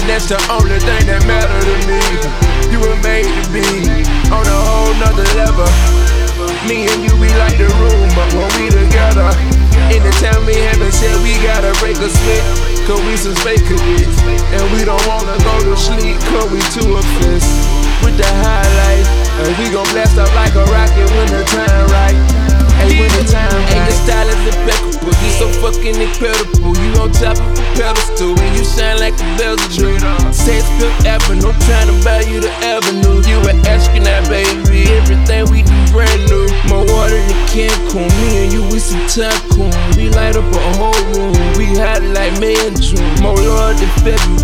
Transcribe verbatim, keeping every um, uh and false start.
that's the only thing that matter to me. You were made to be on a whole nother level. Me and you, we like the room, but when we together, anytime we haven't said we gotta break a sweat, cause we some fake cadets. And we don't wanna go to sleep, cause we too obsessed with the highlights. And we gon' blast up like a rocket when the time right. Hey, when the time right. And your style is impeccable, you so fucking incredible. You on top of a pedestal, and you shine like a Belgian. Say it's Fifth Avenue, I'm trying to buy you the avenue. You an astronaut, baby, everything we do brand new. More water than Cancun, me and you, we some tycoon. We light up a whole room, we hot like May and June. More Lord than February.